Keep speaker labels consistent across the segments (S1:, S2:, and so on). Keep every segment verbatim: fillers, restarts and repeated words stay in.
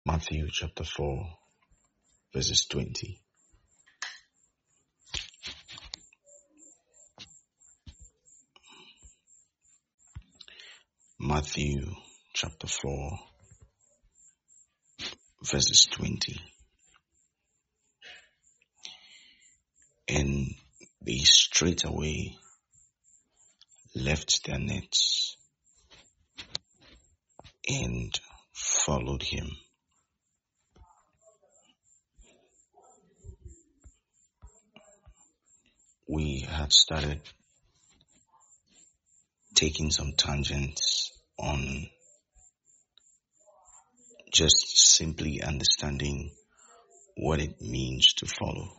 S1: Matthew chapter four, verses twenty. Matthew chapter four, verses twenty. And they straightway left their nets and followed him. We had started taking some tangents on just simply understanding what it means to follow.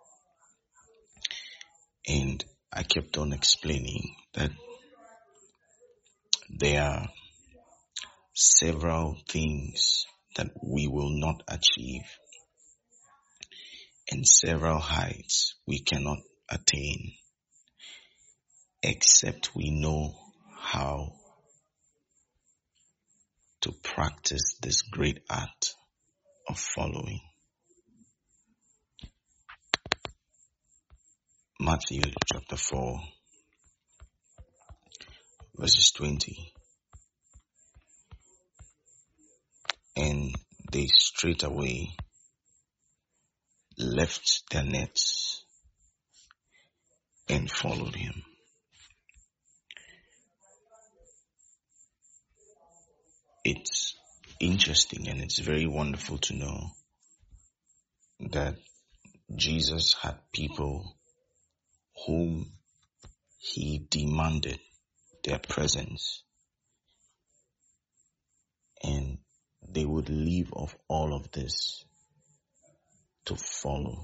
S1: And I kept on explaining that there are several things that we will not achieve and several heights we cannot attain except we know how to practice this great art of following. Matthew chapter four, verses twenty. And they straightway left their nets and followed him. It's interesting and it's very wonderful to know that Jesus had people whom he demanded their presence, and they would leave off all of this to follow.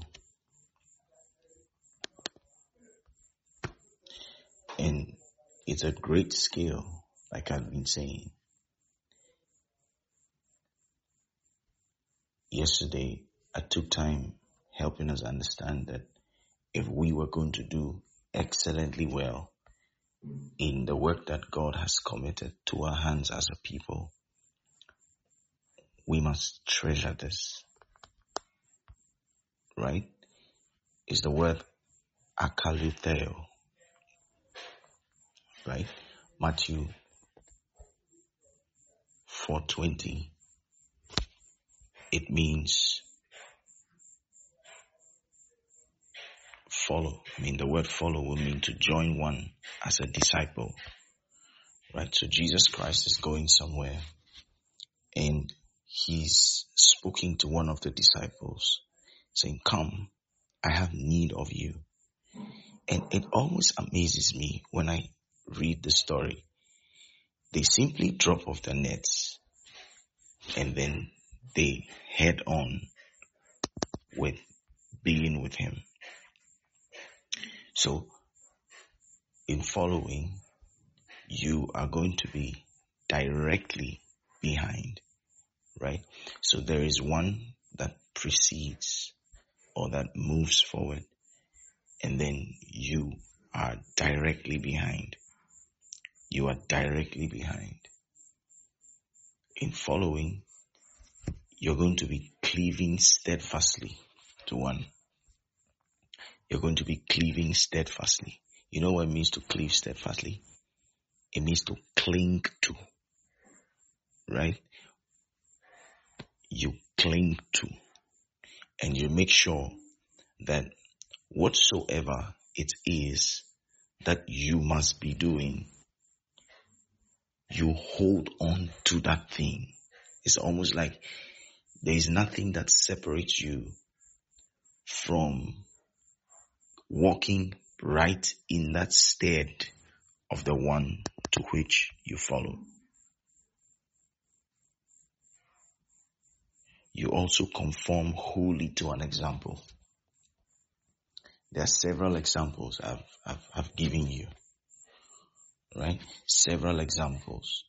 S1: And it's a great skill, like I've been saying. Yesterday, I took time helping us understand that if we were going to do excellently well in the work that God has committed to our hands as a people, we must treasure this. Right? It's the word akalutheo. Right? Matthew four twenty. It means follow. I mean, the word follow will mean to join one as a disciple. Right? So Jesus Christ is going somewhere and he's speaking to one of the disciples saying, "Come, I have need of you." And it always amazes me when I read the story. They simply drop off their nets and then they head on with being with him. So in following, you are going to be directly behind, right? So there is one that precedes or that moves forward, and then you are directly behind. You are directly behind. In following, you're going to be cleaving steadfastly to one. You're going to be cleaving steadfastly. You know what it means to cleave steadfastly? It means to cling to, right? You cling to, and you make sure that whatsoever it is that you must be doing, you hold on to that thing. It's almost like there is nothing that separates you from walking right in that stead of the one to which you follow. You also conform wholly to an example. There are several examples I've, I've, I've given you, right? Several examples.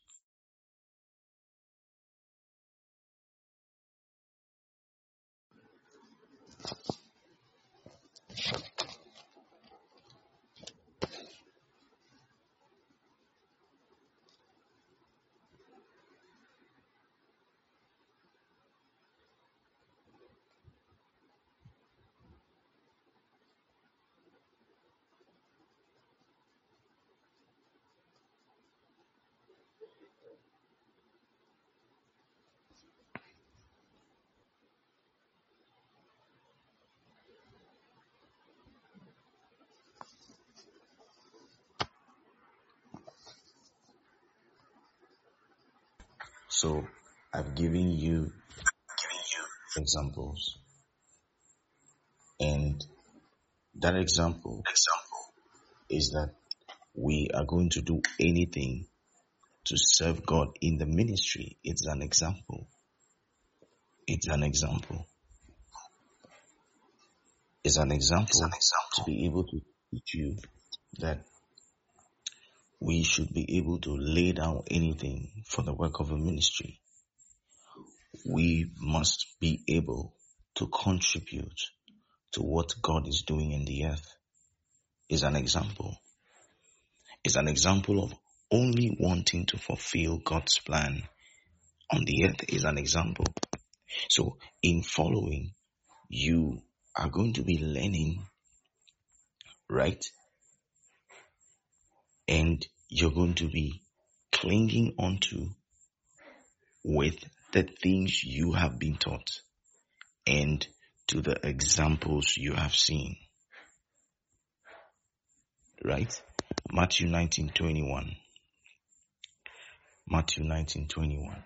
S1: So I've given you examples, and that example is that we are going to do anything to serve God in the ministry. It's an example. It's an example. It's an example to be able to teach you that we should be able to lay down anything for the work of a ministry. We must be able to contribute to what God is doing in the earth. It's an example. It's an example of only wanting to fulfill God's plan on the earth. Is an example. So in following, you are going to be learning, right? And you're going to be clinging onto with the things you have been taught and to the examples you have seen. Right? Matthew nineteen twenty-one. Matthew nineteen twenty-one.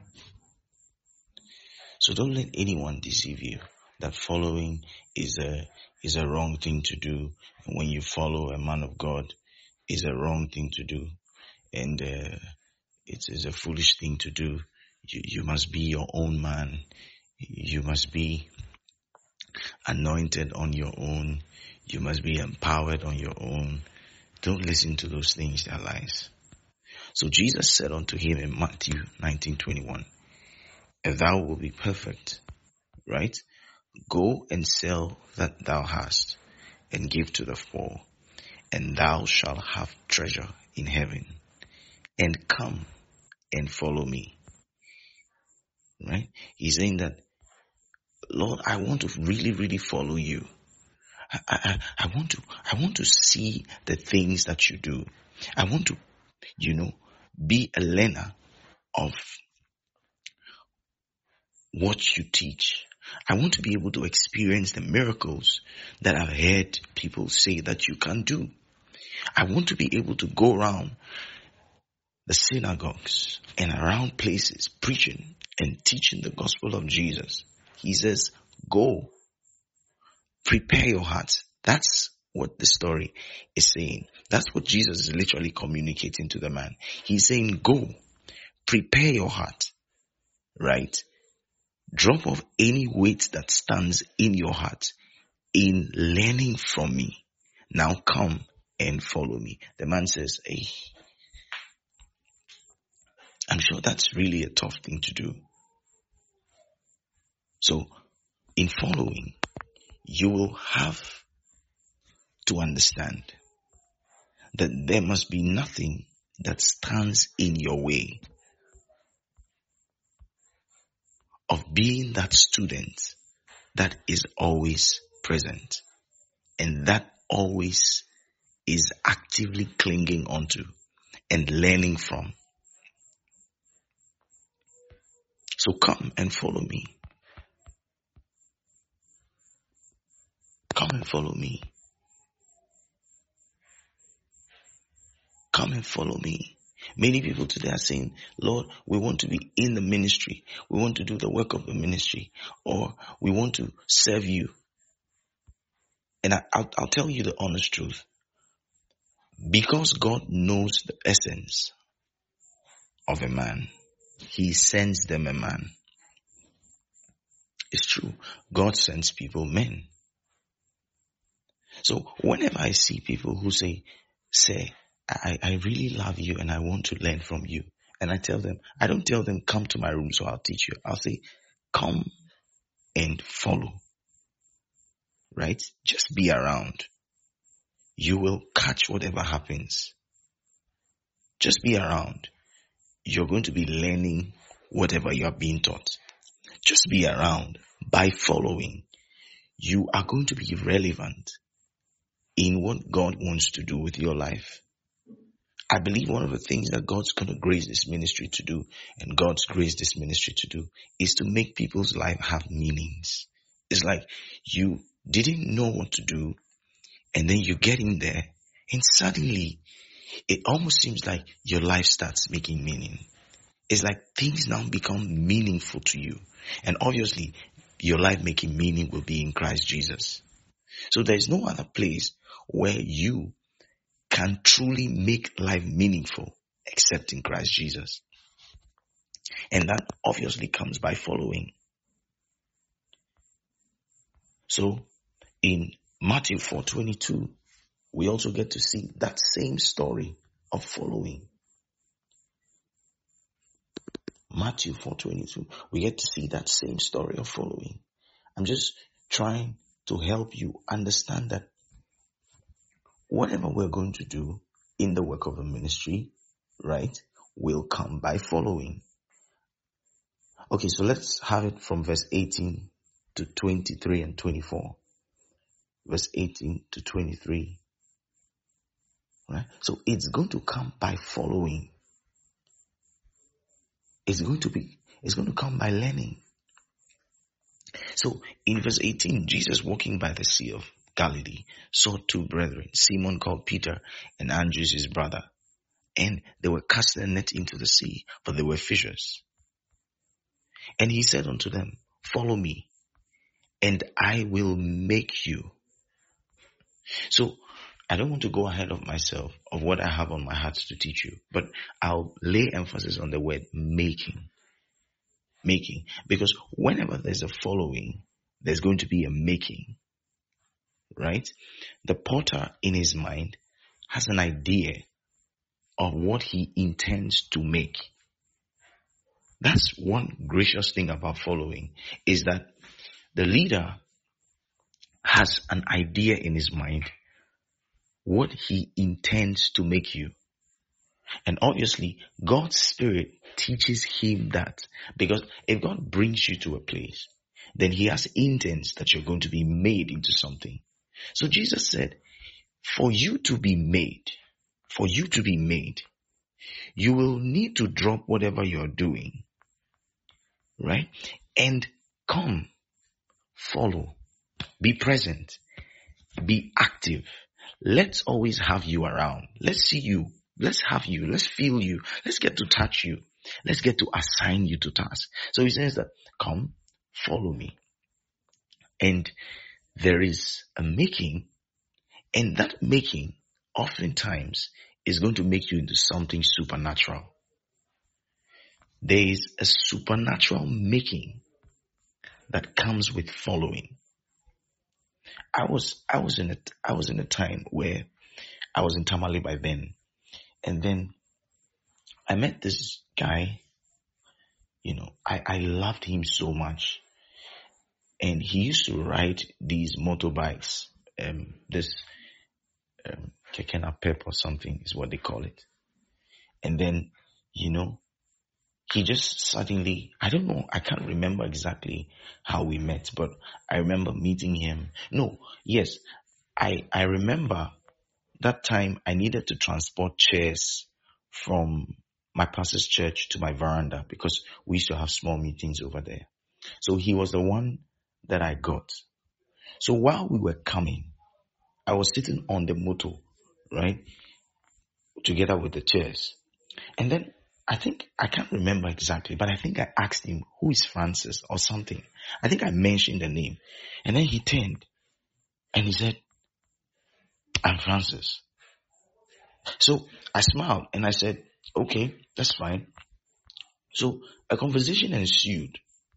S1: So don't let anyone deceive you that following is a is a wrong thing to do. And when you follow a man of God, is a wrong thing to do, and uh, it is a foolish thing to do. You, you must be your own man. You must be anointed on your own. You must be empowered on your own. Don't listen to those things, they are lies. So Jesus said unto him in Matthew nineteen twenty-one, "And thou wilt be perfect," right? "Go and sell that thou hast, and give to the poor, and thou shalt have treasure in heaven. And come and follow me." Right? He's saying that, Lord, I want to really, really follow you. I, I, I want to, I want to see the things that you do. I want to, you know, be a learner of what you teach. I want to be able to experience the miracles that I've heard people say that you can do. I want to be able to go around the synagogues and around places preaching and teaching the gospel of Jesus. He says, go, prepare your hearts. That's what the story is saying. That's what Jesus is literally communicating to the man. He's saying, go, prepare your heart, right? Drop off any weight that stands in your heart in learning from me. Now come and follow me. The man says, hey, I'm sure that's really a tough thing to do. So in following, you will have to understand that there must be nothing that stands in your way of being that student that is always present and that always is actively clinging onto and learning from. So come and follow me. Come and follow me. Come and follow me. Many people today are saying, Lord, we want to be in the ministry. We want to do the work of the ministry. Or we want to serve you. And I, I'll, I'll tell you the honest truth. Because God knows the essence of a man, He sends them a man. It's true. God sends people men. So whenever I see people who say, say, I, I really love you and I want to learn from you. And I tell them, I don't tell them, come to my room so I'll teach you. I'll say, come and follow. Right? Just be around. You will catch whatever happens. Just be around. You're going to be learning whatever you are being taught. Just be around. By following, you are going to be relevant in what God wants to do with your life. I believe one of the things that God's going to grace this ministry to do, and God's grace this ministry to do, is to make people's life have meanings. It's like you didn't know what to do, and then you get in there, and suddenly it almost seems like your life starts making meaning. It's like things now become meaningful to you. And obviously, your life making meaning will be in Christ Jesus. So there is no other place where you can truly make life meaningful except in Christ Jesus. And that obviously comes by following. So in Matthew four twenty-two, we also get to see that same story of following. Matthew four twenty-two, we get to see that same story of following. I'm just trying to help you understand that whatever we're going to do in the work of the ministry, right, will come by following. Okay, so let's have it from verse eighteen to twenty-three and twenty-four. Verse eighteen to twenty-three. Right? So it's going to come by following. It's going to be, it's going to come by learning. So in verse eighteen, Jesus walking by the Sea of Galilee saw two brethren, Simon called Peter and Andrew his brother. And they were casting a net into the sea, for they were fishers. And he said unto them, follow me, and I will make you. So I don't want to go ahead of myself of what I have on my heart to teach you, but I'll lay emphasis on the word making. Making. Because whenever there's a following, there's going to be a making. Right? The potter in his mind has an idea of what he intends to make. That's one gracious thing about following, is that the leader has an idea in his mind what he intends to make you. And obviously, God's Spirit teaches him that, because if God brings you to a place, then he has intents that you're going to be made into something. So Jesus said, for you to be made, for you to be made, you will need to drop whatever you're doing, right? And come, follow, be present, be active. Let's always have you around. Let's see you. Let's have you. Let's feel you. Let's get to touch you. Let's get to assign you to tasks. So he says that, come, follow me. And there is a making, and that making oftentimes is going to make you into something supernatural. There is a supernatural making that comes with following. I was, I was in a, I was in a time where I was in Tamale by then. And then I met this guy, you know, I, I loved him so much. And he used to ride these motorbikes, um, this, um, Keke Napep or something is what they call it. And then, you know, he just suddenly, I don't know, I can't remember exactly how we met, but I remember meeting him. No, yes, I, I remember that time I needed to transport chairs from my pastor's church to my veranda because we used to have small meetings over there. So he was the one that I got. So while we were coming, I was sitting on the motor, right, together with the chairs. And then I think, I can't remember exactly, but I think I asked him, who is Francis or something. I think I mentioned the name. And then he turned and he said, I'm Francis. So I smiled and I said, okay, that's fine. So a conversation ensued.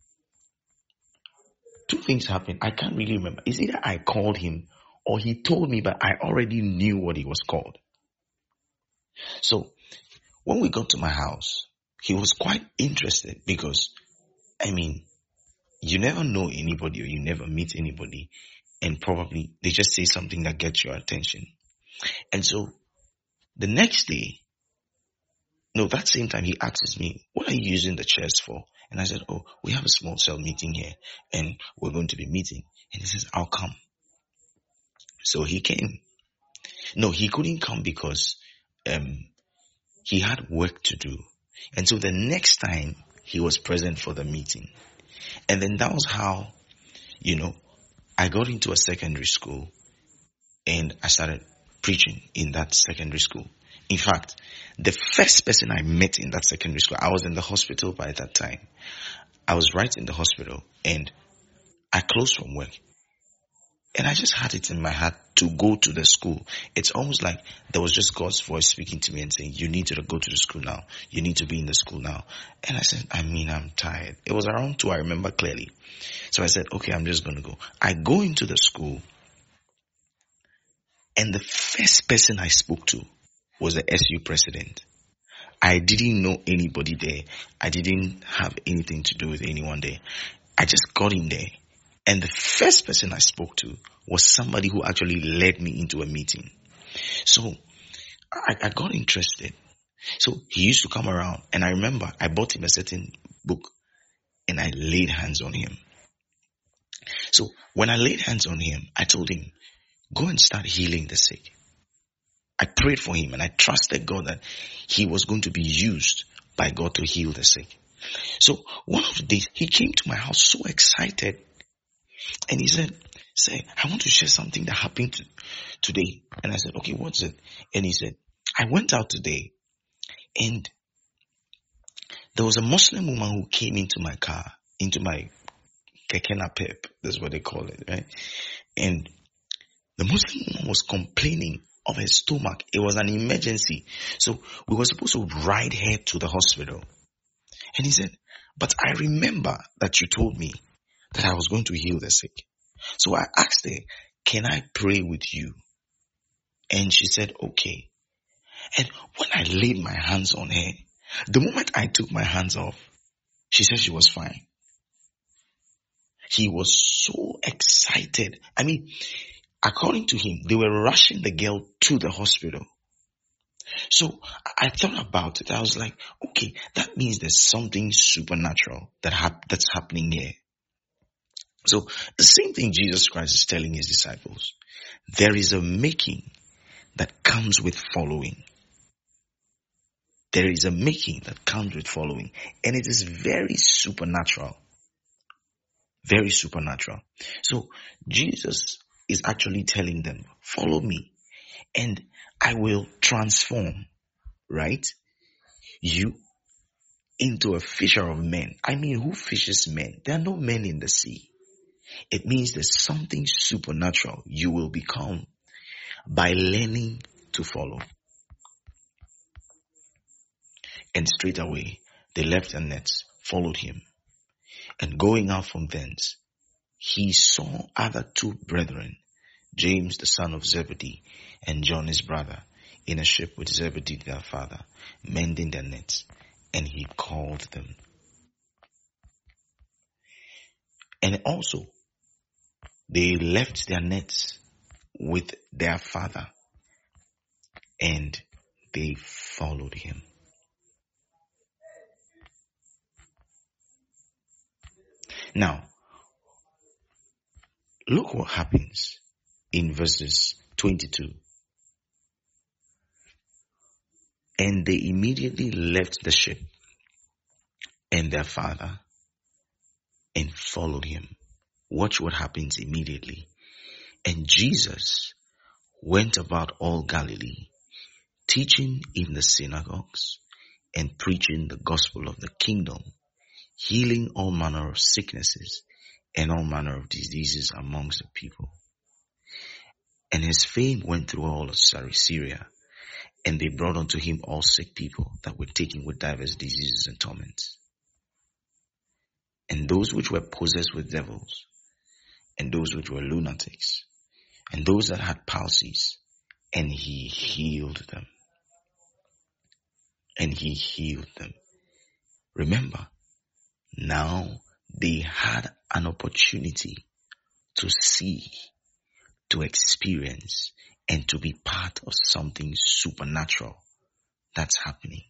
S1: Two things happened. I can't really remember. It's either I called him or he told me, but I already knew what he was called. So when we got to my house, he was quite interested because, I mean, you never know anybody or you never meet anybody and probably they just say something that gets your attention. And so the next day, no, that same time he asks me, what are you using the chairs for? And I said, oh, we have a small cell meeting here and we're going to be meeting. And he says, I'll come. So he came. No, he couldn't come because um, he had work to do. And so the next time he was present for the meeting. And then that was how, you know, I got into a secondary school and I started preaching in that secondary school. In fact, the first person I met in that secondary school, I was in the hospital by that time. I was right in the hospital and I closed from work. And I just had it in my heart to go to the school. It's almost like there was just God's voice speaking to me and saying, you need to go to the school now. You need to be in the school now. And I said, I mean, I'm tired. It was around two, I remember clearly. So I said, okay, I'm just going to go. I go into the school and the first person I spoke to was the S U president. I didn't know anybody there. I didn't have anything to do with anyone there. I just got in there. And the first person I spoke to was somebody who actually led me into a meeting. So I, I got interested. So he used to come around and I remember I bought him a certain book and I laid hands on him. So when I laid hands on him, I told him, go and start healing the sick. I prayed for him and I trusted God that he was going to be used by God to heal the sick. So one of the days he came to my house so excited. And he said, say, I want to share something that happened to, today. And I said, okay, what's it? And he said, I went out today and there was a Muslim woman who came into my car, into my keke napep. That's what they call it, right? And the Muslim woman was complaining of her stomach. It was an emergency. So we were supposed to ride her to the hospital. And he said, but I remember that you told me that I was going to heal the sick. So I asked her, can I pray with you? And she said, okay. And when I laid my hands on her, the moment I took my hands off, she said she was fine. He was so excited. I mean, according to him, they were rushing the girl to the hospital. So I thought about it. I was like, okay, that means there's something supernatural that hap- that's happening here. So the same thing Jesus Christ is telling his disciples. There is a making that comes with following. There is a making that comes with following. And it is very supernatural. Very supernatural. So Jesus is actually telling them, follow me and I will transform, right, you into a fisher of men. I mean, who fishes men? There are no men in the sea. It means there's something supernatural you will become by learning to follow. And straight away, they left their nets, followed him. And going out from thence, he saw other two brethren, James the son of Zebedee and John his brother, in a ship with Zebedee their father, mending their nets. And he called them. And also, they left their nets with their father and they followed him. Now, look what happens in verses twenty-two. And they immediately left the ship and their father and followed him. Watch what happens immediately. And Jesus went about all Galilee, teaching in the synagogues and preaching the gospel of the kingdom, healing all manner of sicknesses and all manner of diseases amongst the people. And his fame went through all of Syria, and they brought unto him all sick people that were taken with divers diseases and torments, and those which were possessed with devils, and those which were lunatics, and those that had palsies, and he healed them. And he healed them. Remember, now they had an opportunity to see, to experience, and to be part of something supernatural that's happening.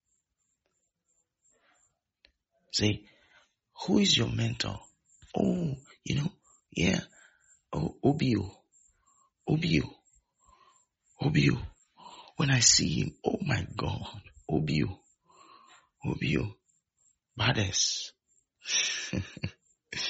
S1: Say, who is your mentor? Oh, you know, yeah. Oh, Obio. Obio. Obio. When I see him, oh my God. Obio. Obio. Badass.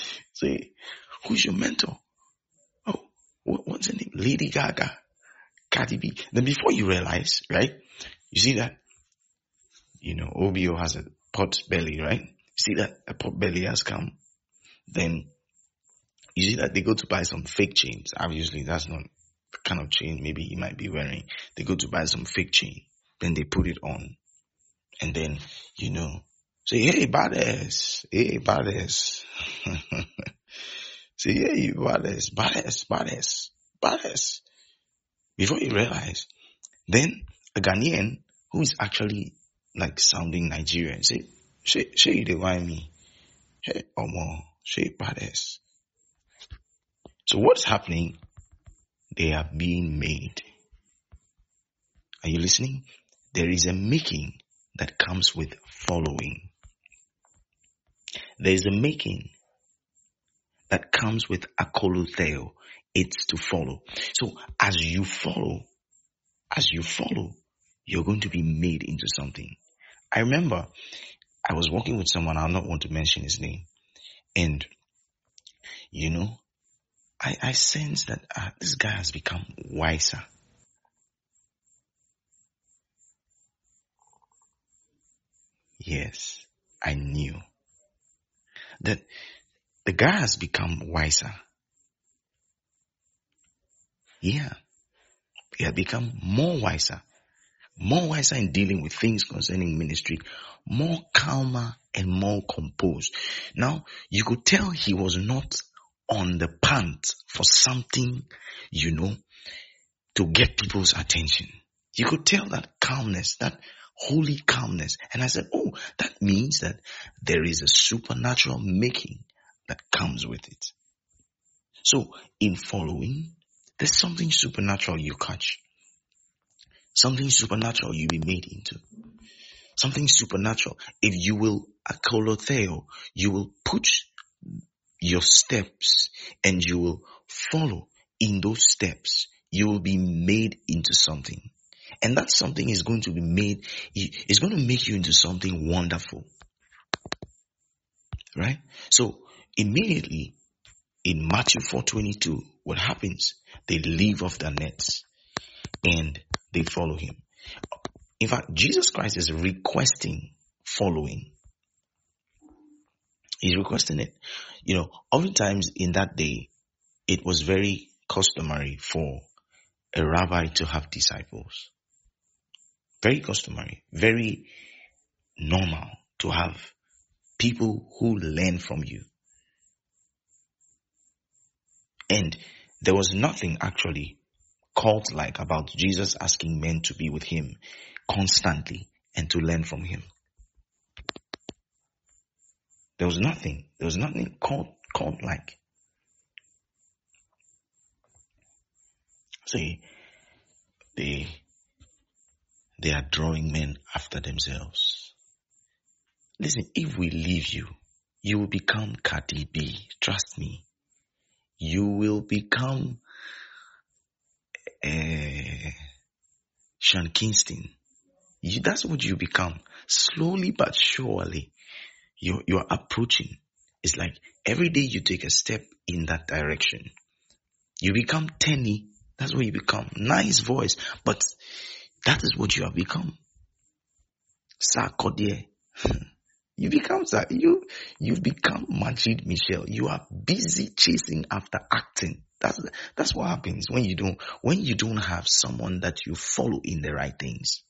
S1: Say, who's your mentor? Oh, what, what's her name? Lady Gaga. Cardi B. Then before you realize, right? You see that, you know, O B O has a pot belly, right? You see that a pot belly has come. Then you see that they go to buy some fake chains. Obviously, that's not the kind of chain maybe he might be wearing. They go to buy some fake chain. Then they put it on. And then, you know, say, hey, badass. Hey, badass. Say, hey, badass, badass, badass, badass. Before you realize, then a Ghanaian who is actually like sounding Nigerian say, say, say you dey whine me. Hey, omo, say badass. So what's happening? They are being made. Are you listening? There is a making that comes with following. There is a making that comes with akolutheo. It's to follow. So as you follow, as you follow, you're going to be made into something. I remember I was working with someone, I'll not want to mention his name. And, you know, I, I sense that uh, this guy has become wiser. Yes, I knew that the guy has become wiser. Yeah, he had become more wiser, more wiser in dealing with things concerning ministry, more calmer and more composed. Now, you could tell he was not on the pant for something, you know, to get people's attention. You could tell that calmness, that holy calmness. And I said, oh, that means that there is a supernatural making that comes with it. So in following, there's something supernatural you catch. Something supernatural you be made into. Something supernatural. If you will akolotheo, you will put your steps and you will follow in those steps. You will be made into something. And that something is going to be made, it's going to make you into something wonderful. Right? So immediately in Matthew four twenty-two, what happens? They leave off their nets and they follow him. In fact, Jesus Christ is requesting following. He's requesting it. You know, oftentimes in that day, it was very customary for a rabbi to have disciples. Very customary, very normal to have people who learn from you. And there was nothing actually cult-like about Jesus asking men to be with him constantly and to learn from him. There was nothing. There was nothing cult, cult-like. See, they, they are drawing men after themselves. Listen, if we leave you, you will become Cardi B. Trust me. You will become uh, Sean Kingston. You, that's what you become. Slowly but surely, you're, you're approaching. It's like every day you take a step in that direction. You become Tenny. That's what you become. Nice voice. But that is what you have become. Sarkodie. You become you you've become Majid Michel. You are busy chasing after acting. That's that's what happens when you don't when you don't have someone that you follow in the right things.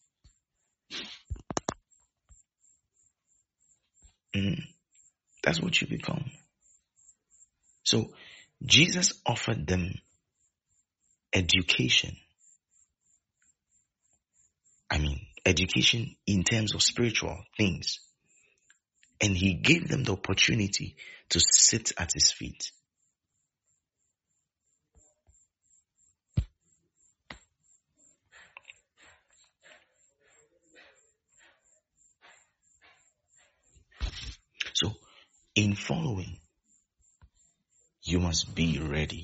S1: Mm, that's what you become. So Jesus offered them education. I mean, education in terms of spiritual things. And he gave them the opportunity to sit at his feet. So, in following, you must be ready.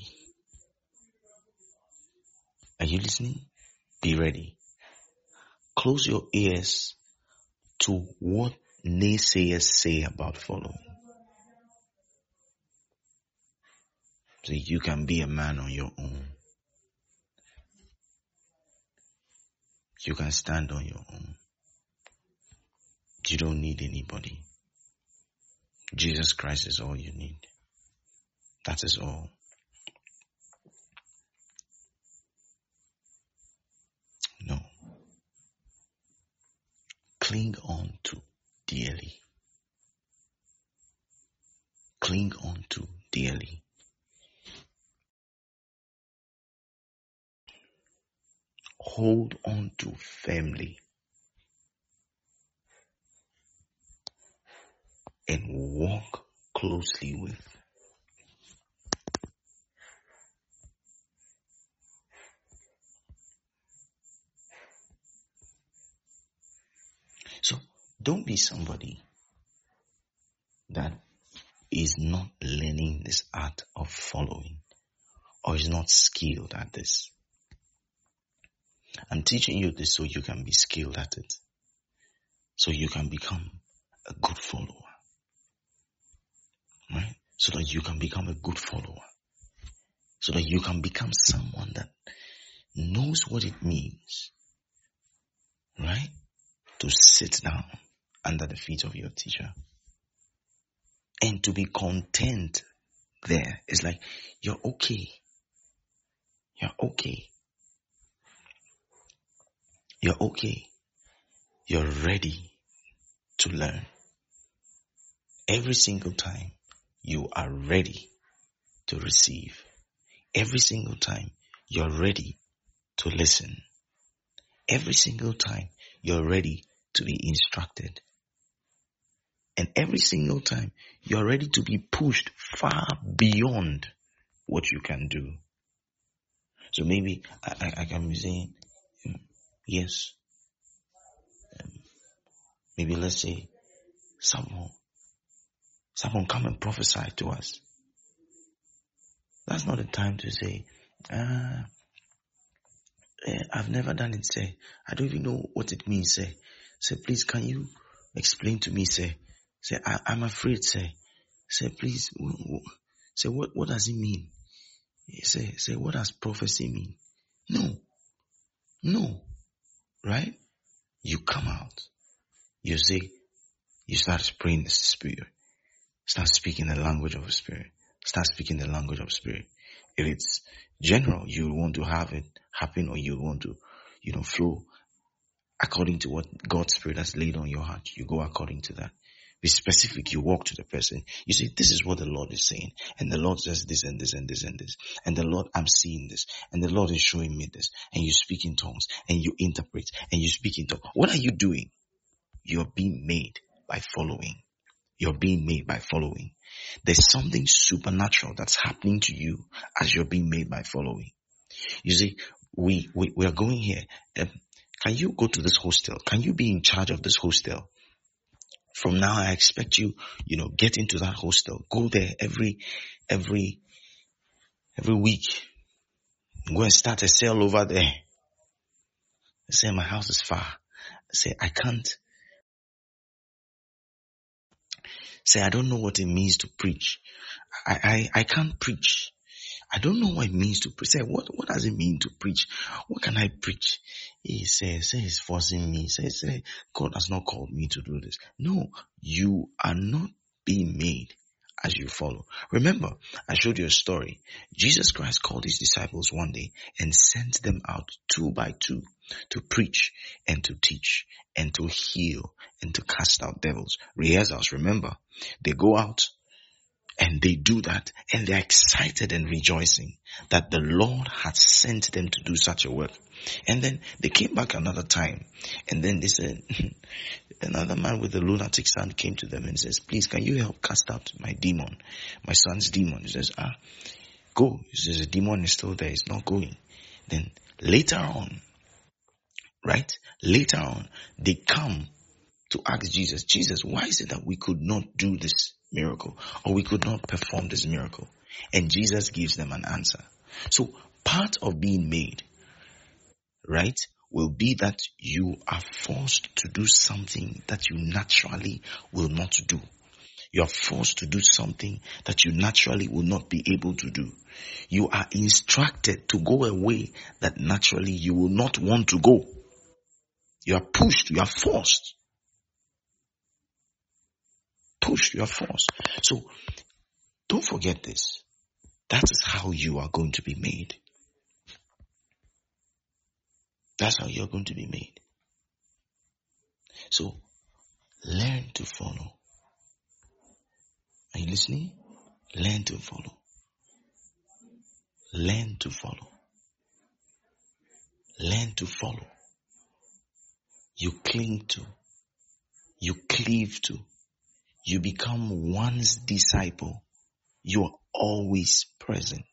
S1: Are you listening? Be ready. Close your ears to what naysayers say about following. So you can be a man on your own. You can stand on your own. You don't need anybody. Jesus Christ is all you need. That is all. No. Cling on to dearly. Cling on to dearly. Hold on to firmly. And walk closely with. So don't be somebody that is not learning this art of following or is not skilled at this. I'm teaching you this so you can be skilled at it. So you can become a good follower. Right? So that you can become a good follower. So that you can become someone that knows what it means. Right? To sit down under the feet of your teacher. And to be content there. It's like, you're okay. You're okay. You're okay. You're ready to learn. Every single time you are ready to receive. Every single time you're ready to listen. Every single time you're ready to be instructed. And every single time you're ready to be pushed far beyond what you can do. So maybe I, I, I can be saying, um, yes. Um, maybe let's say someone, someone come and prophesy to us. That's not the time to say, ah, eh, I've never done it, say. I don't even know what it means, say. Say, please, can you explain to me, say. Say, I, I'm afraid, say. Say, please, w- w- say, what, what does it mean? Say, say, what does prophecy mean? No. No. Right? You come out. You say, you start praying the Spirit. Start speaking the language of the Spirit. Start speaking the language of the Spirit. If it's general, you want to have it happen, or you want to, you know, flow according to what God's Spirit has laid on your heart. You go according to that. Be specific. You walk to the person. You say, this is what the Lord is saying. And the Lord says this and this and this and this. And the Lord, I'm seeing this. And the Lord is showing me this. And you speak in tongues. And you interpret. And you speak in tongues. What are you doing? You're being made by following. You're being made by following. There's something supernatural that's happening to you as you're being made by following. You see, we, we, we are going here. Um, can you go to this hostel? Can you be in charge of this hostel? From now, I expect you, you know, get into that hostel. Go there every, every, every week. Go and start a sale over there. I say, my house is far. I say, I can't. Say, I don't know what it means to preach. I, I, I can't preach. I don't know what it means to preach. Say, what, what does it mean to preach? What can I preach? He says, say, he's forcing me. Say, say, God has not called me to do this. No, you are not being made as you follow. Remember, I showed you a story. Jesus Christ called his disciples one day and sent them out two by two to preach and to teach and to heal and to cast out devils. Rehearsals, remember, they go out and they do that, and they're excited and rejoicing that the Lord had sent them to do such a work. And then they came back another time, and then they said, another man with a lunatic son came to them and says, please, can you help cast out my demon, my son's demon? He says, ah, go. He says, the demon is still there, it's not going. Then later on, right, later on, they come to ask Jesus, Jesus, why is it that we could not do this miracle, or we could not perform this miracle? And Jesus gives them an answer. So part of being made, right, will be that you are forced to do something that you naturally will not do. You are forced to do something that you naturally will not be able to do. You are instructed to go a way that naturally you will not want to go. You are pushed. You are forced. Pushed. You are forced. So don't forget this. That is how you are going to be made. That's how you're going to be made. So learn to follow. Are you listening? Learn to follow. Learn to follow. Learn to follow. You cling to. You cleave to. You become one's disciple. You are always present.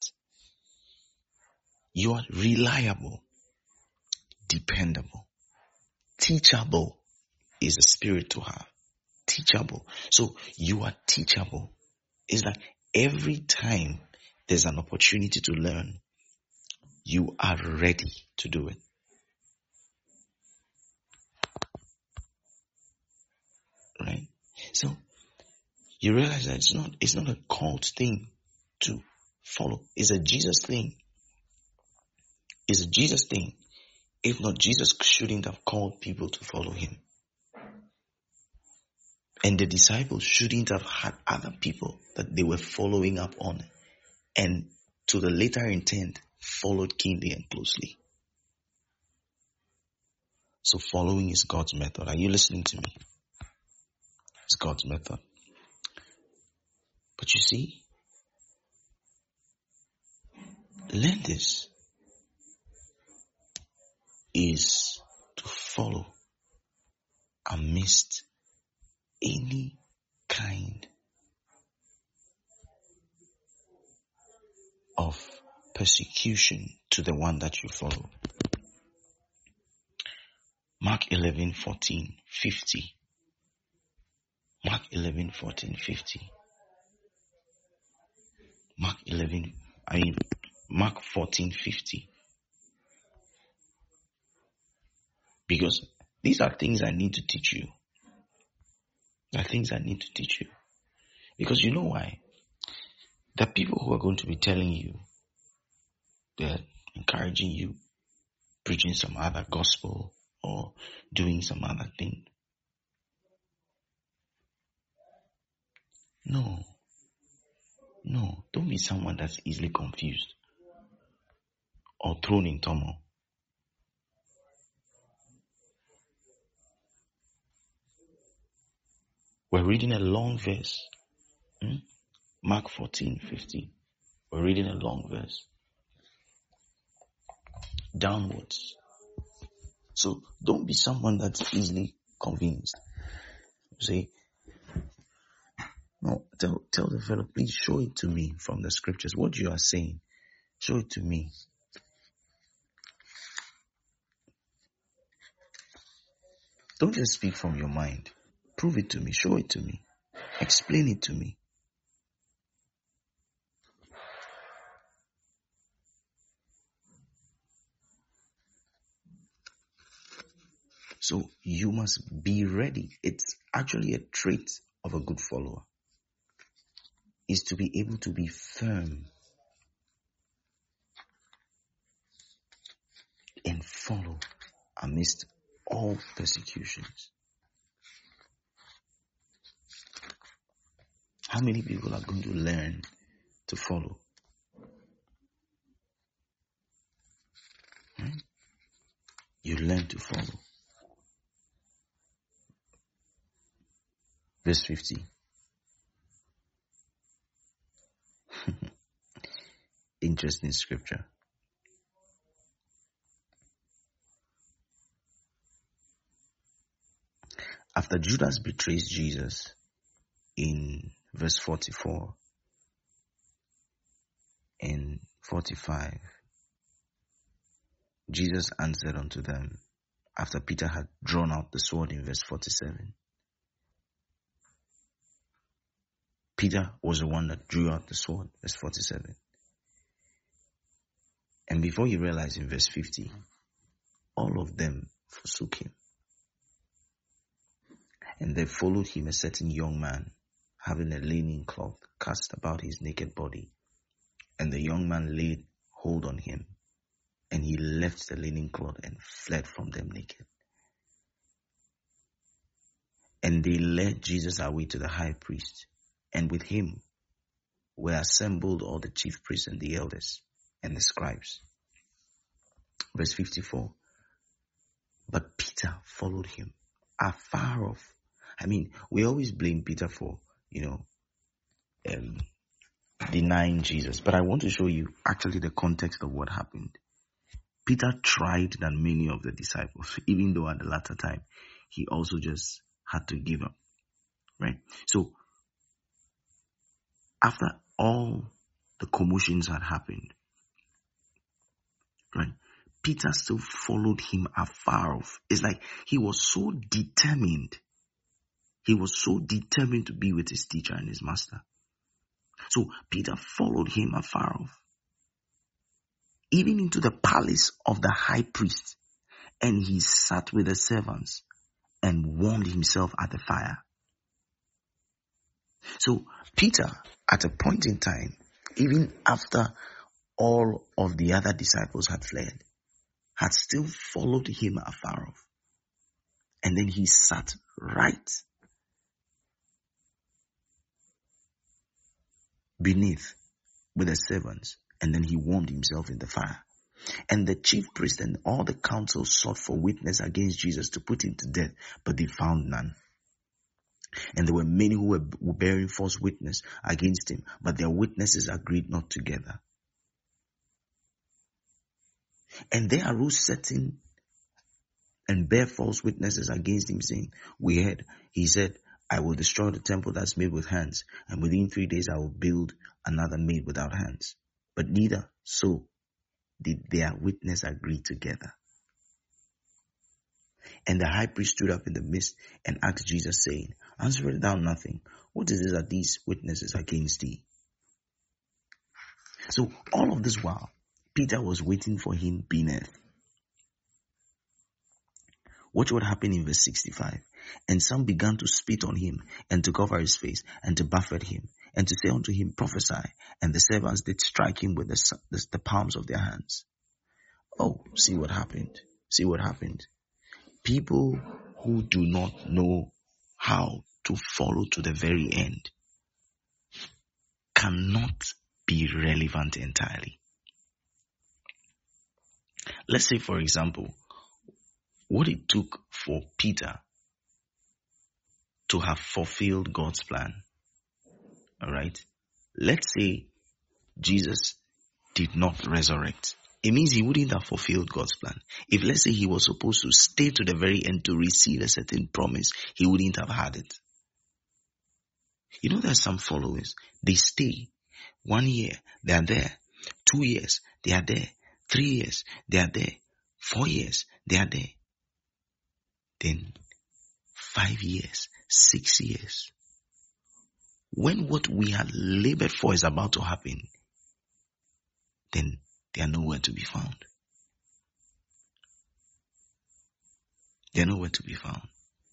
S1: You are reliable, dependable, teachable is a spirit to have. Teachable. So you are teachable. It's like every time there's an opportunity to learn, you are ready to do it. Right? So you realize that it's not, it's not a cult thing to follow. It's a Jesus thing. It's a Jesus thing. If not, Jesus shouldn't have called people to follow him. And the disciples shouldn't have had other people that they were following up on. And to the later intent, followed keenly and closely. So following is God's method. Are you listening to me? It's God's method. But you see, learn this is to follow amidst any kind of persecution to the one that you follow. Mark eleven, fourteen, fifty. Mark eleven, fourteen, fifty. Mark eleven, I mean, Mark fourteen, fifty. Because these are things I need to teach you. There are things I need to teach you. Because you know why? There are people who are going to be telling you, they're encouraging you, preaching some other gospel or doing some other thing. No. No. Don't be someone that's easily confused or thrown in turmoil. We're reading a long verse. Hmm? Mark fourteen, fifty. We're reading a long verse. Downwards. So don't be someone that's easily convinced. Say, no, tell, tell the fellow, please show it to me from the scriptures. What you are saying, show it to me. Don't just speak from your mind. Prove it to me. Show it to me. Explain it to me. So you must be ready. It's actually a trait of a good follower. Is to be able to be firm and follow amidst all persecutions. How many people are going to learn to follow? Hmm? You learn to follow. Verse fifty. Interesting scripture. After Judas betrays Jesus in verse forty-four and forty-five, Jesus answered unto them after Peter had drawn out the sword in verse forty-seven. Peter was the one that drew out the sword, verse forty-seven. And before he realized in verse fifty, all of them forsook him. And there followed him a certain young man, having a linen cloth cast about his naked body. And the young man laid hold on him, and he left the linen cloth and fled from them naked. And they led Jesus away to the high priest, and with him were assembled all the chief priests and the elders and the scribes. Verse fifty-four. But Peter followed him afar off. I mean, we always blame Peter for, you know, um, denying Jesus. But I want to show you actually the context of what happened. Peter tried than many of the disciples, even though at the latter time, he also just had to give up. Right? So, after all the commotions had happened, right, Peter still followed him afar off. It's like he was so determined. He was so determined to be with his teacher and his master. So Peter followed him afar off, even into the palace of the high priest, and he sat with the servants and warmed himself at the fire. So Peter, at a point in time, even after all of the other disciples had fled, had still followed him afar off. And then he sat right beneath with the servants, and then he warmed himself in the fire. And the chief priest and all the council sought for witness against Jesus to put him to death, but they found none. And there were many who were bearing false witness against him, but their witnesses agreed not together. And there arose certain and bear false witnesses against him, saying, we heard, he said, I will destroy the temple that's made with hands, and within three days I will build another made without hands. But neither so did their witness agree together. And the high priest stood up in the midst and asked Jesus, saying, answerest thou nothing? What is it that these witnesses against thee? So all of this while, Peter was waiting for him beneath. Watch what happened in verse sixty-five. And some began to spit on him, and to cover his face, and to buffet him, and to say unto him, prophesy. And the servants did strike him with the, the, the palms of their hands. Oh, see what happened. See what happened. People who do not know how to follow to the very end cannot be relevant entirely. Let's say, for example, what it took for Peter to have fulfilled God's plan. All right. Let's say Jesus did not resurrect. It means he wouldn't have fulfilled God's plan. If, let's say, he was supposed to stay to the very end to receive a certain promise, he wouldn't have had it. You know, there's some followers. They stay one year, they are there. Two years, they are there. Three years, they are there. Four years, they are there. Then five years, six years. When what we had labored for is about to happen, then they are nowhere to be found. They are nowhere to be found.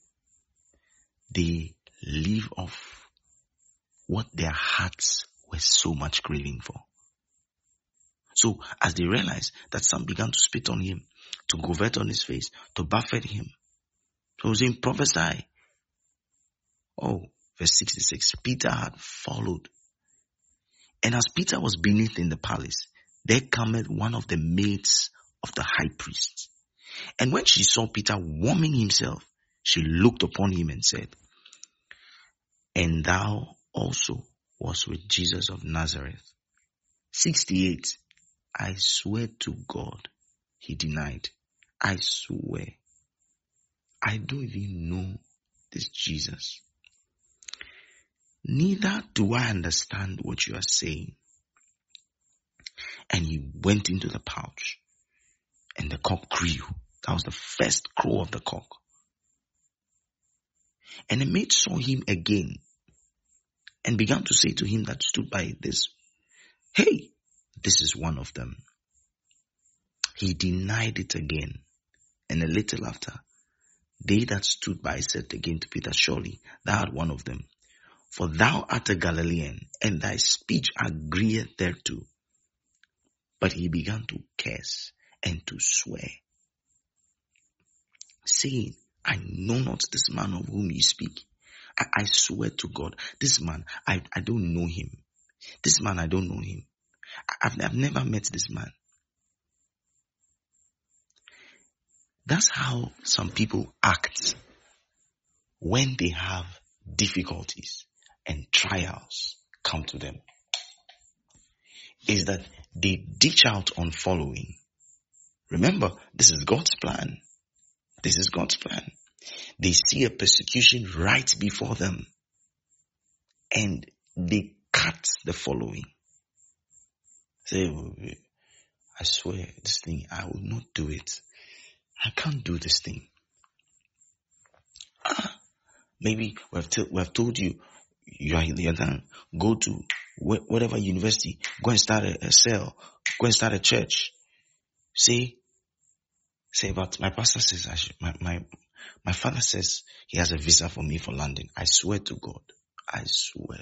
S1: They leave off what their hearts were so much craving for. So as they realized that some began to spit on him, to covet on his face, to buffet him, so saying, prophesy. Oh, verse sixty-six, Peter had followed. And as Peter was beneath in the palace, there cometh one of the maids of the high priest. And when she saw Peter warming himself, she looked upon him and said, and thou also was with Jesus of Nazareth. sixty-eight, I swear to God, he denied. I swear, I don't even know this Jesus. Neither do I understand what you are saying. And he went into the pouch, and the cock crew. That was the first crow of the cock. And the maid saw him again, and began to say to him that stood by this, hey, this is one of them. He denied it again. And a little after, they that stood by said again to Peter, surely thou art one of them. For thou art a Galilean, and thy speech agreeth thereto. But he began to curse and to swear, saying, I know not this man of whom you speak. I, I swear to God, this man, I, I don't know him. This man, I don't know him. I, I've, I've never met this man. That's how some people act when they have difficulties and trials come to them. Is that they ditch out on following. Remember, this is God's plan. This is God's plan. They see a persecution right before them and they cut the following. Say, I swear this thing, I will not do it. I can't do this thing. Ah, maybe we have, t- we have told you, you are you're done. Go to wh- whatever university. Go and start a, a cell. Go and start a church. Say, say, but my pastor says I should, my, my, my father says he has a visa for me for London. I swear to God. I swear.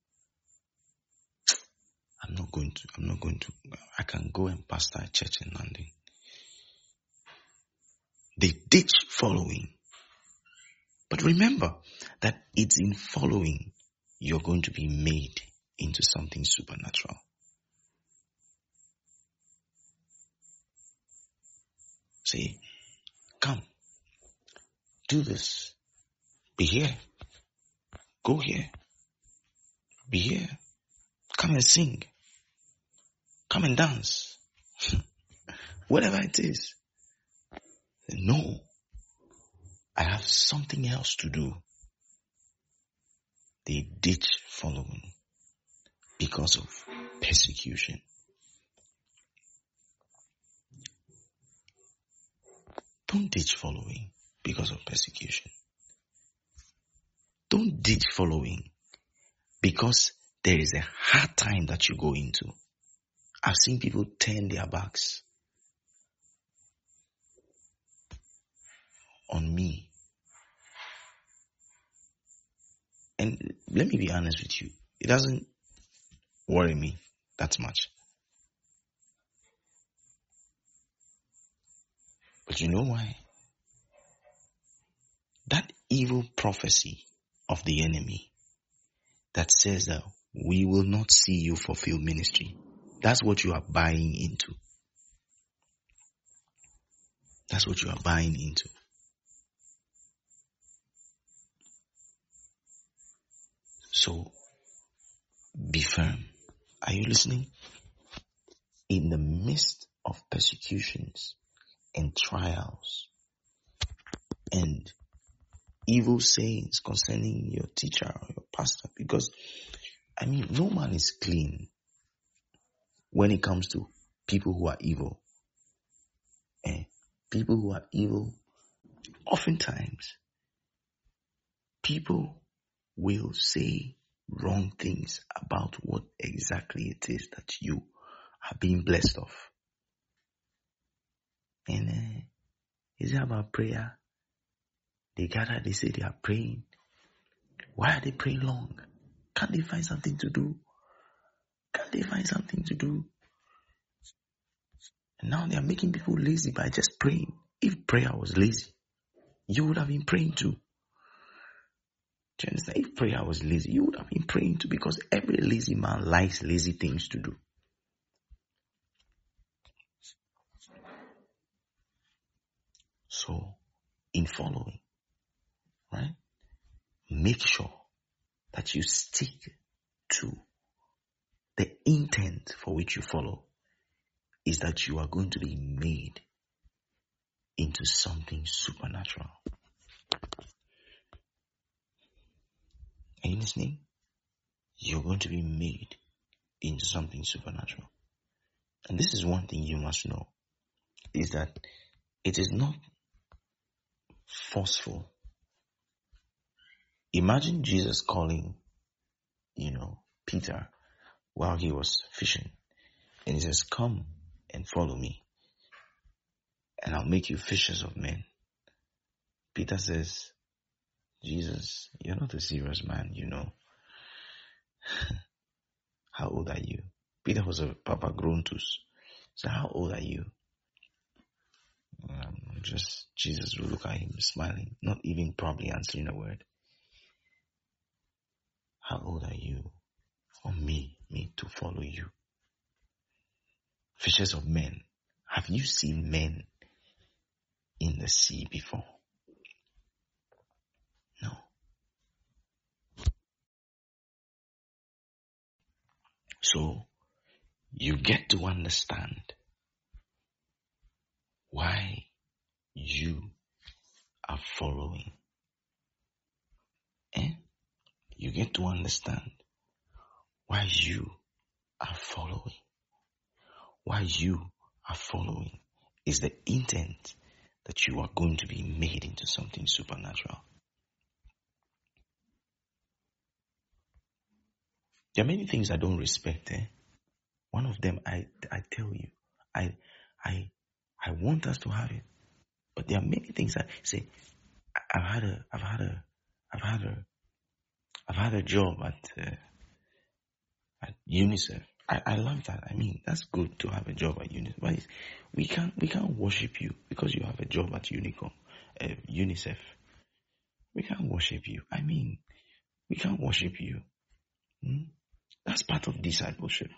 S1: I'm not going to, I'm not going to, I can go and pastor a church in London. They ditch following. But remember that it's in following you're going to be made into something supernatural. Say, come, do this. Be here. Go here. Be here. Come and sing. Come and dance. Whatever it is. No. I have something else to do. They ditch following because of persecution. Don't ditch following because of persecution. Don't ditch following because there is a hard time that you go into. I've seen people turn their backs on me. And let me be honest with you, it doesn't worry me that much. But you know why? That evil prophecy of the enemy that says that we will not see you fulfill ministry, that's what you are buying into. That's what you are buying into. So, be firm. Are you listening? In the midst of persecutions and trials and evil sayings concerning your teacher or your pastor, because, I mean, no man is clean when it comes to people who are evil. And people who are evil, oftentimes, people will say wrong things about what exactly it is that you are being blessed of. And uh, is it about prayer? They gather, they say they are praying. Why are they praying long? Can't they find something to do? Can't they find something to do? And now they are making people lazy by just praying. If prayer was lazy, you would have been praying too. Do you understand? If prayer was lazy, you would have been praying too, because every lazy man likes lazy things to do. So, in following, right, make sure that you stick to the intent for which you follow, is that you are going to be made into something supernatural. Are you listening? You're going to be made into something supernatural. And this is one thing you must know, is that it is not forceful. Imagine Jesus calling, you know, Peter while he was fishing. And he says, come and follow me, and I'll make you fishers of men. Peter says, Jesus, you're not a serious man, you know. How old are you? Peter was a papa grown to. So how old are you? Um, just Jesus will look at him smiling, not even probably answering a word. How old are you? For me, me to follow you. Fishers of men. Have you seen men in the sea before? No. So you get to understand why you are following. Eh? You get to understand why you are following. Why you are following is the intent that you are going to be made into something supernatural. There are many things I don't respect. Eh? One of them, I I tell you, I I I want us to have it, but there are many things I say. I've had a I've had a I've had a I've had a job at uh, at UNICEF. I, I love that. I mean, that's good to have a job at UNICEF. But it's, we can't we can't worship you because you have a job at Unicom, uh, UNICEF. We can't worship you. I mean, we can't worship you. Hmm? That's part of discipleship.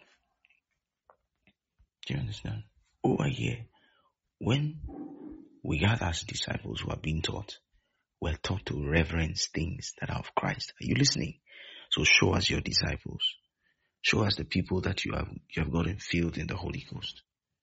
S1: Do you understand? Over here, when we gather as disciples who are being taught, we're taught to reverence things that are of Christ. Are you listening? So show us your disciples. Show us the people that you have you have gotten filled in the Holy Ghost.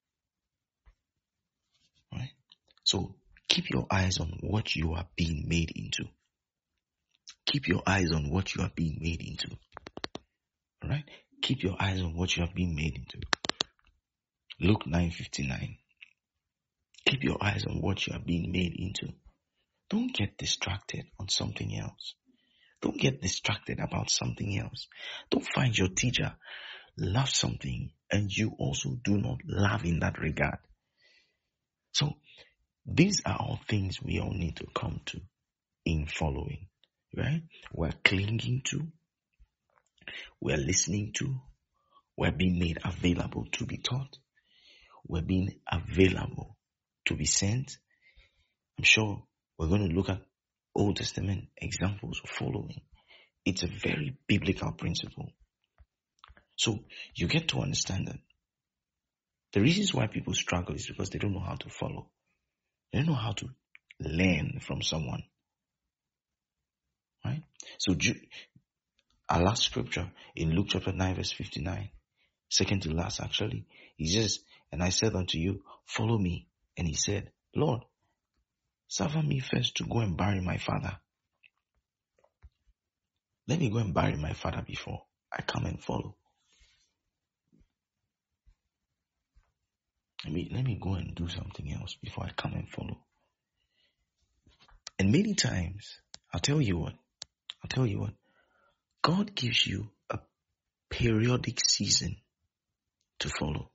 S1: Right? So keep your eyes on what you are being made into. Keep your eyes on what you are being made into. Alright? Keep your eyes on what you are being made into. Luke nine fifty-nine. Keep your eyes on what you are being made into. Don't get distracted on something else. Don't get distracted about something else. Don't find your teacher love something and you also do not love in that regard. So these are all things we all need to come to in following, right? We're clinging to, we're listening to, we're being made available to be taught, we're being available to be sent. I'm sure we're going to look at Old Testament examples of following. It's a very biblical principle. So you get to understand that the reasons why people struggle is because they don't know how to follow. They don't know how to learn from someone. Right? So our last scripture in Luke chapter nine verse fifty-nine, second to last actually, he says, and I said unto you, follow me. And he said, Lord, suffer me first to go and bury my father. Let me go and bury my father before I come and follow. Let me, let me go and do something else before I come and follow. And many times, I'll tell you what, I'll tell you what, God gives you a periodic season to follow.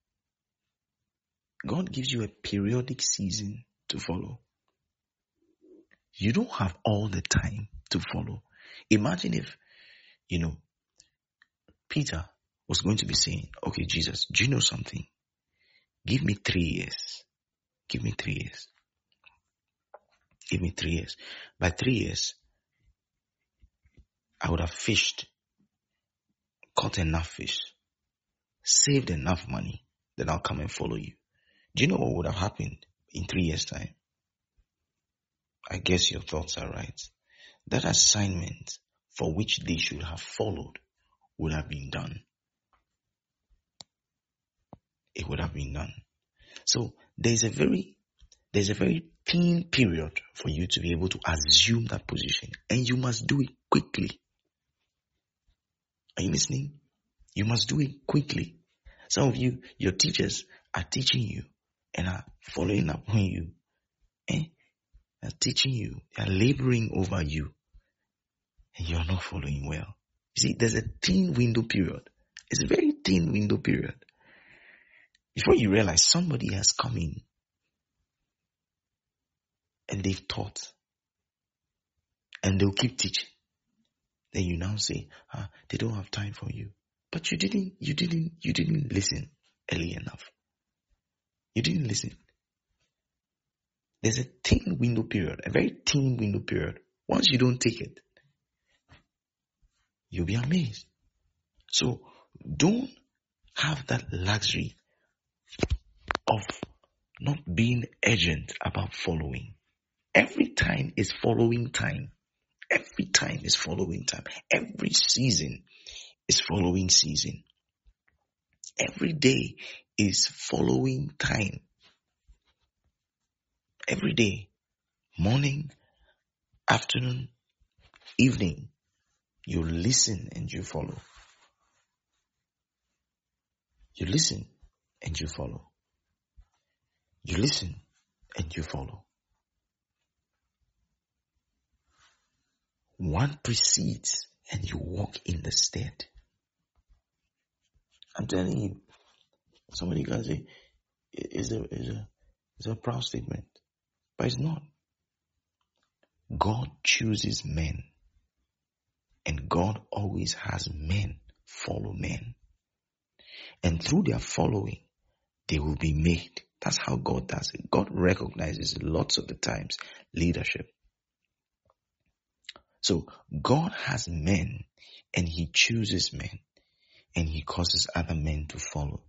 S1: God gives you a periodic season to follow. You don't have all the time to follow. Imagine if, you know, Peter was going to be saying, okay, Jesus, do you know something? Give me three years. Give me three years. Give me three years. By three years, I would have fished, caught enough fish, saved enough money, then I'll come and follow you. Do you know what would have happened in three years' time? I guess your thoughts are right. That assignment for which they should have followed would have been done. It would have been done. So there's a very, there's a very thin period for you to be able to assume that position, and you must do it quickly. Are you listening? You must do it quickly. Some of you, your teachers are teaching you and are following up on you. Eh? They're teaching you. They're laboring over you. And you're not following well. You see, there's a thin window period. It's a very thin window period. Before you realize somebody has come in and they've taught and they'll keep teaching. Then you now say, ah, they don't have time for you. But you didn't, you didn't, you didn't listen early enough. You didn't listen. There's a thin window period, a very thin window period. Once you don't take it, you'll be amazed. So don't have that luxury of not being urgent about following. Every time is following time. Every time is following time. Every season is following season. Every day is following time. Every day, morning, afternoon, evening, you listen and you follow. You listen and you follow. You listen and you follow. One precedes and you walk in the stead. I'm telling you, somebody can say, it's a, it's a, it's a proud statement, but it's not. God chooses men, and God always has men follow men. And through their following, they will be made. That's how God does it. God recognizes lots of the times leadership. So God has men and he chooses men and he causes other men to follow.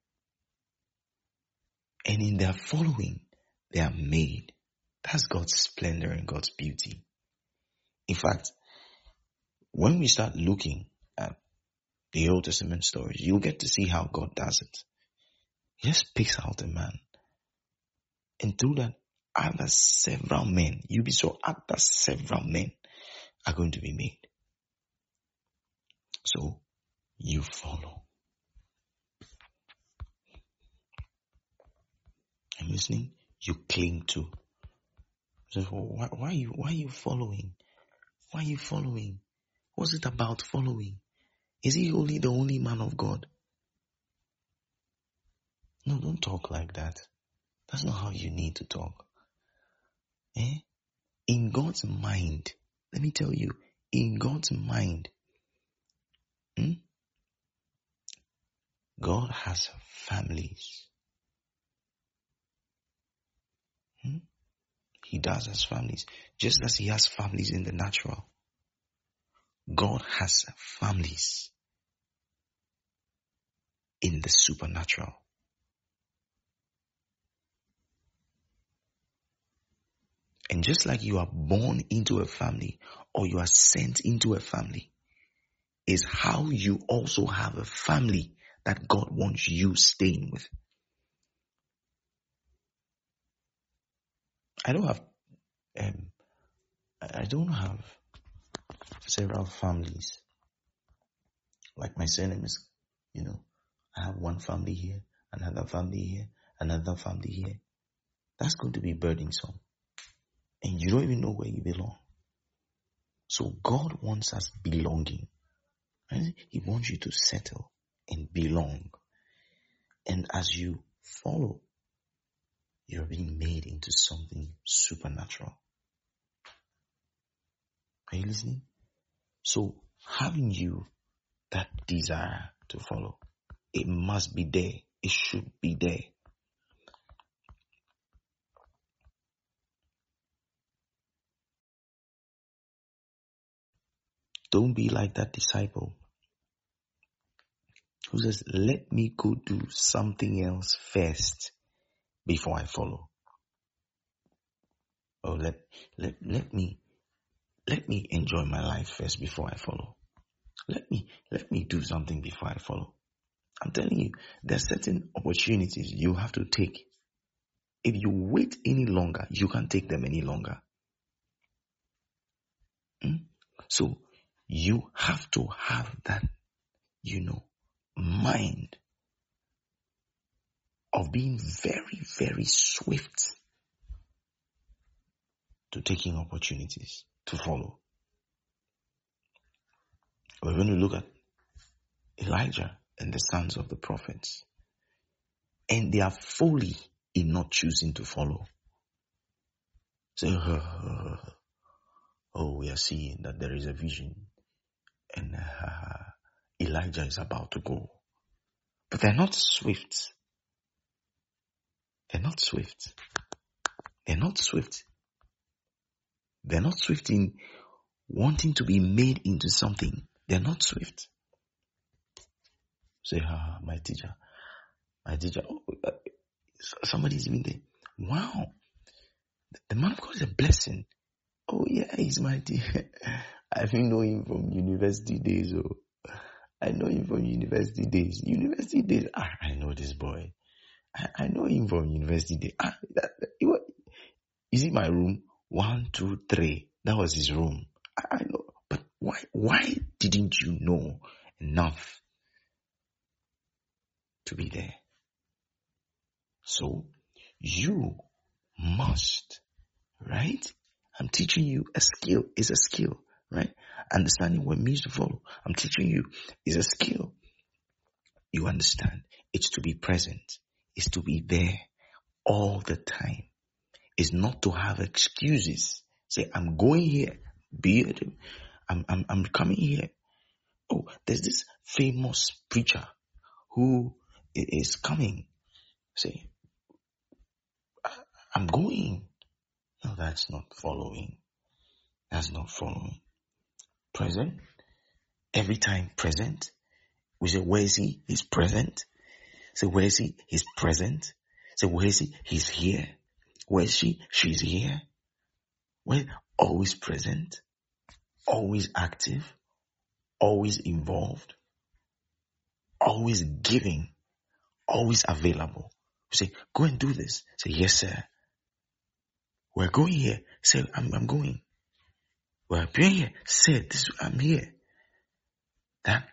S1: And in their following, they are made. That's God's splendor and God's beauty. In fact, when we start looking at the Old Testament stories, you'll get to see how God does it. He just picks out a man. And through that, other several men, you'll be so other several men are going to be made. So, you follow. I'm listening. You cling to. So why, why are you, why are you following? Why are you following? What's it about following? Is he only the only man of God? No, don't talk like that. That's not how you need to talk. Eh? In God's mind, let me tell you, in God's mind, hmm, God has families. Hmm? He does has families. Just as he has families in the natural, God has families in the supernatural. And just like you are born into a family or you are sent into a family, is how you also have a family that God wants you staying with. I don't have, um, I don't have several families. Like my surname is, you know, I have one family here, another family here, another family here. That's going to be burdensome. And you don't even know where you belong. So God wants us belonging. Right? He wants you to settle and belong. And as you follow, you're being made into something supernatural. Are you listening? So having you that desire to follow, it must be there. It should be there. Don't be like that disciple who says, let me go do something else first before I follow. Or let, let, let me, let me enjoy my life first before I follow. Let me, let me do something before I follow. I'm telling you, there are certain opportunities you have to take. If you wait any longer, you can't take them any longer. Hmm? So you have to have that, you know, mind of being very, very swift to taking opportunities to follow. We're going to look at Elijah and the sons of the prophets and their folly in not choosing to follow. So, uh, oh, we are seeing that there is a vision and uh, Elijah is about to go. But they're not swift. They're not swift. They're not swift. They're not swift in wanting to be made into something. They're not swift. Say, ah, my teacher, my teacher, oh, uh, somebody's even there. Wow, the man of God is a blessing. Oh yeah, he's my teacher. I've known him from university days. Oh, I know him from university days. University days. Ah, I know this boy. I, I know him from university days. Ah, that, that, you see my room? One, two, three. That was his room. I, I know. But why, why didn't you know enough to be there? So you must, right? I'm teaching you a skill is a skill, right? Understanding what it means to follow. I'm teaching you is a skill. You understand? It's to be present. It's to be there all the time. It's not to have excuses. Say, I'm going here. Be it. I'm, I'm, I'm coming here. Oh, there's this famous preacher who is coming. Say, I'm going. No, that's not following. That's not following. Present. Every time present. We say, where is he? He's present. Say, where is he? He's present. Say, where is he? He's here. Where is she? She's here. Well, always present. Always active. Always involved. Always giving. Always available. You say, go and do this. Say, yes, sir. We're going here. Say, I'm, I'm going. We're appearing here. Say, this, I'm here. That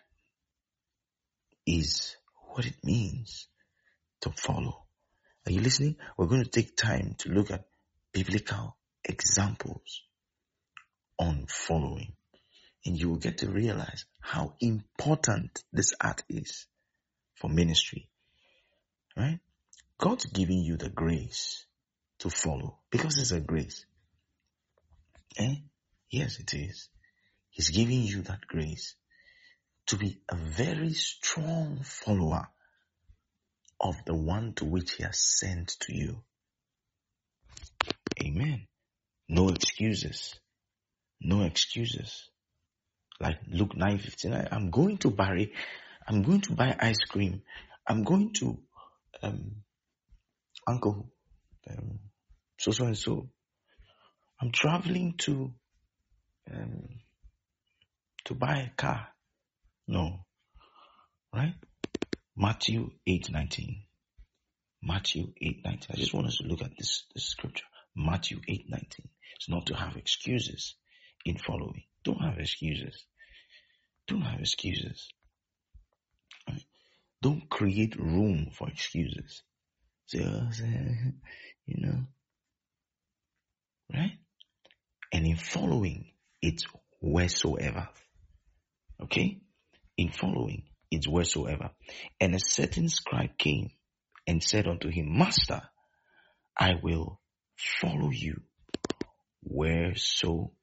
S1: is what it means to follow. Are you listening? We're going to take time to look at biblical examples on following. And you will get to realize how important this art is for ministry. Right? God's giving you the grace to follow because it's a grace. Eh? Yes, it is. He's giving you that grace to be a very strong follower of the one to which he has sent to you. Amen. No excuses. No excuses. Like Luke nine fifty-nine, I'm going to Barry. I'm going to buy ice cream. I'm going to um, Uncle um, so so and so. I'm traveling to um, to buy a car. No, right? Matthew eight nineteen. Matthew eight nineteen. I just want us to look at this, this scripture. Matthew eight nineteen. It's not to have excuses in following. Don't have excuses. Don't have excuses. Right? Don't create room for excuses. Say, oh, you know, right? And in following, it's wheresoever. Okay? In following, it's wheresoever. And a certain scribe came and said unto him, Master, I will follow you wheresoever.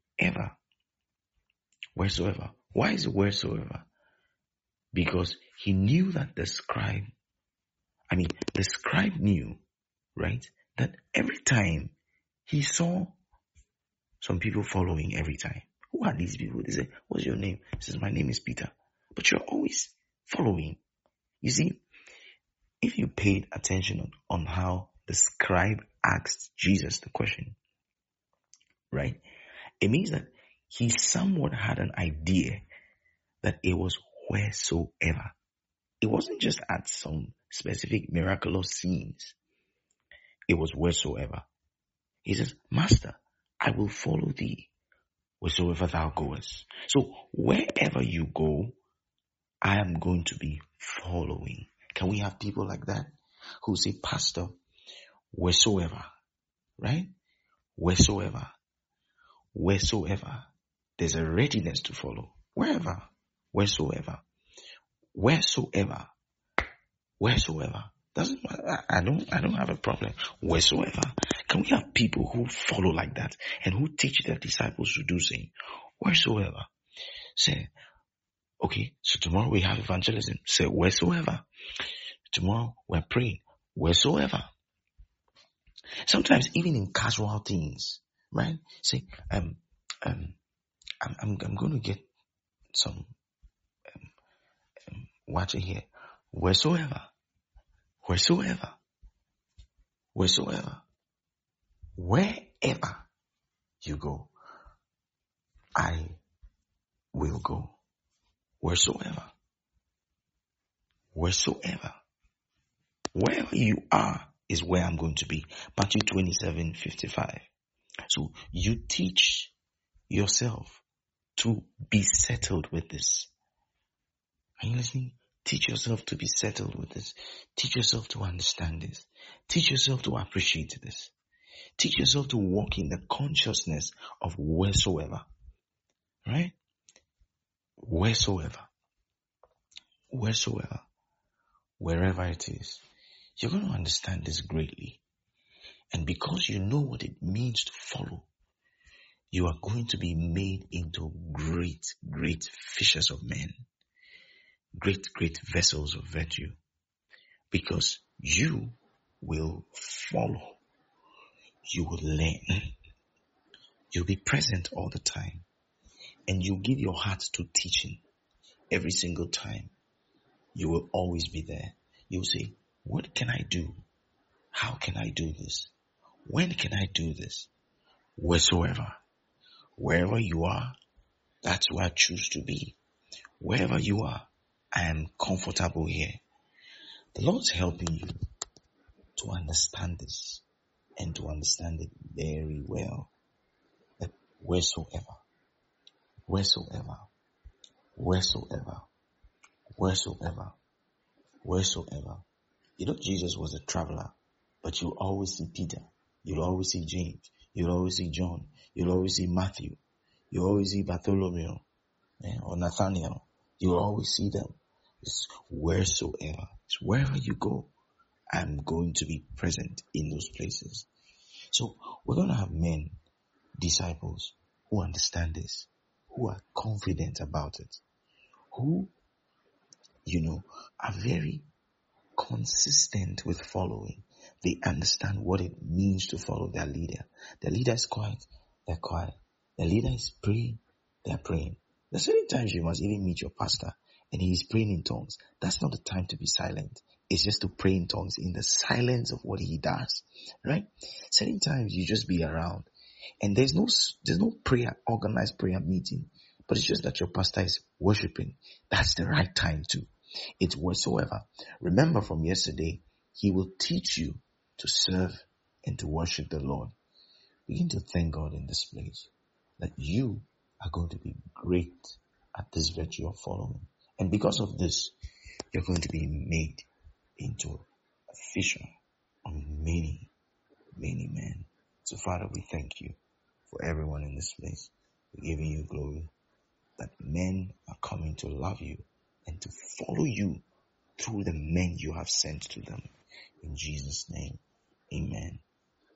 S1: Wheresoever. Why is it wheresoever? Because he knew that the scribe, I mean, the scribe knew, right, that every time he saw some people following every time. Who are these people? They say, what's your name? He says, my name is Peter. But you're always following. You see, if you paid attention on, on how the scribe asked Jesus the question, right, it means that he somewhat had an idea that it was wheresoever. It wasn't just at some specific miraculous scenes. It was wheresoever. He says, Master, I will follow thee wheresoever thou goest. So wherever you go, I am going to be following. Can we have people like that who say, Pastor, wheresoever, right? Wheresoever, wheresoever, there's a readiness to follow. Wherever, wheresoever, wheresoever, wheresoever. Doesn't matter. I don't, I don't have a problem. Wheresoever. Can we have people who follow like that and who teach their disciples to do same? Wheresoever. Say, okay, so tomorrow we have evangelism. Say, wheresoever. Tomorrow we're praying. Wheresoever. Sometimes even in casual things, right? Say, um, um, I'm, I'm, I'm going to get some watching here. Wheresoever, wheresoever, wheresoever, wherever you go, I will go. Wheresoever, wheresoever, wherever you are is where I'm going to be. Matthew twenty-seven fifty-five. So you teach yourself to be settled with this. Are you listening? Teach yourself to be settled with this. Teach yourself to understand this. Teach yourself to appreciate this. Teach yourself to walk in the consciousness of wheresoever. Right? Wheresoever. Wheresoever. Wherever it is. You're going to understand this greatly. And because you know what it means to follow, you are going to be made into great, great fishers of men. Great, great vessels of virtue. Because you will follow. You will learn. You'll be present all the time. And you give your heart to teaching every single time. You will always be there. You'll say, what can I do? How can I do this? When can I do this? Wheresoever. Wherever you are, that's where I choose to be. Wherever you are, I am comfortable here. The Lord's helping you to understand this and to understand it very well. That wheresoever, wheresoever, wheresoever, wheresoever, wheresoever. You know, Jesus was a traveler, but you always see Peter. You'll always see James. You'll always see John. You'll always see Matthew. You'll always see Bartholomew eh, or Nathaniel. You'll always see them. It's wheresoever. It's wherever you go. I'm going to be present in those places. So we're going to have men, disciples, who understand this, who are confident about it, who, you know, are very consistent with following. They understand what it means to follow their leader. Their leader is quiet, they're quiet. Their leader is praying, they're praying. There's certain times you must even meet your pastor and he is praying in tongues. That's not the time to be silent. It's just to pray in tongues in the silence of what he does, right? Certain times you just be around and there's no, there's no prayer, organized prayer meeting, but it's just that your pastor is worshiping. That's the right time too. It's whatsoever. Remember from yesterday, he will teach you to serve and to worship the Lord. Begin to thank God in this place that you are going to be great at this virtue of following. And because of this, you're going to be made into a fisher of many, many men. So Father, we thank you for everyone in this place. We're giving you glory that men are coming to love you and to follow you through the men you have sent to them. In Jesus' name, amen.